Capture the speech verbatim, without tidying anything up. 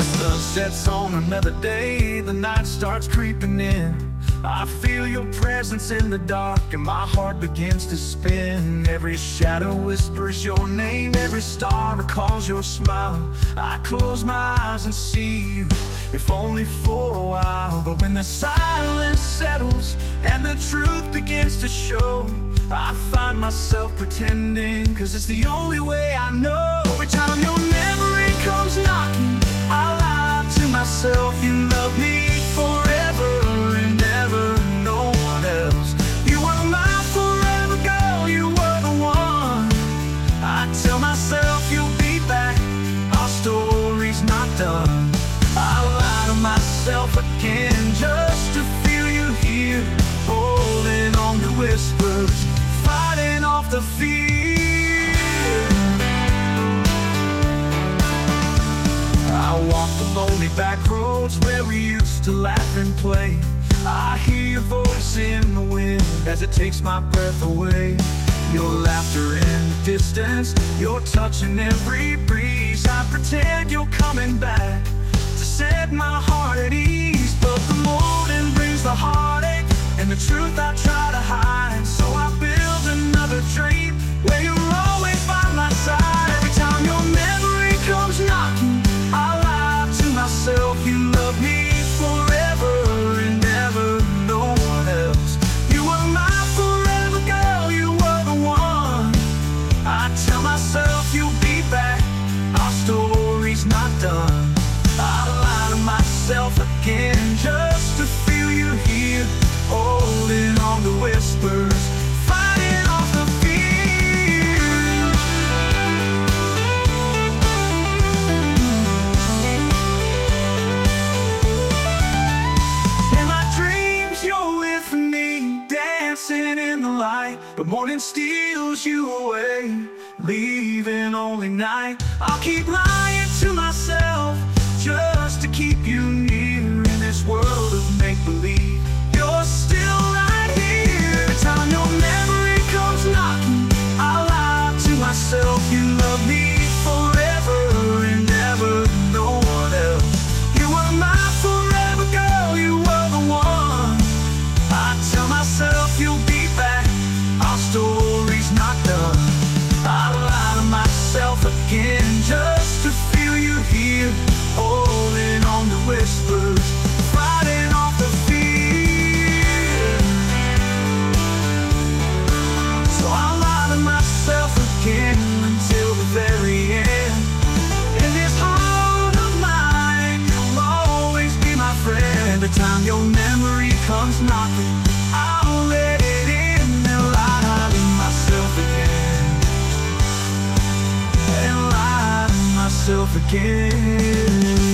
sun sets on another day, the night starts creeping in. I feel your presence in the dark and my heart begins to spin. Every shadow whispers your name, every star recalls your smile. I close my eyes and see you, if only for a while. But when the silence settles and the truth begins to show, I find myself pretending, cause it's the only way I know. Every time your memory comes knocking, I lie to myself, you love me forever and ever, no one else. You were my forever girl, you were the one. I tell myself you'll be back, our story's not done. I lie to myself again just to feel you here, holding on to whispers, fighting off the fear. I walk the lonely back roads where we used to laugh and play. I hear your voice in the wind as it takes my breath away. Your laughter in the distance, your touch in every breeze. I pretend you're coming back to set my heart at ease. But the morning brings the heartache and the truth I try to hide. So I build another dream where you'll always find my side. Every time your memory comes knocking, I lie to myself, you love me forever and ever, no one else. You were my forever girl, you were the one. I tell myself you'll be back, our story's not done. I lie to myself again just to feel you here, holding on to whispers, fighting off the fear. In my dreams you're with me, dancing in the light. But morning steals you away, leaving only night. I'll keep lying to myself just to keep you near in this world of make-believe. You're still right here. Every time your memory comes knocking, I lie to myself, you love me forever and ever, no one else. You were my forever girl, you were the one. I tell myself you'll be back, our story's not done. I lie to myself again just to feel you here, holding on to whispers, fighting off the fear. So I lie to myself again until the very end. In this heart of mine, you'll always be my friend. Every time your memory comes knocking, I'll let it in and lie to myself again, and lie to myself again.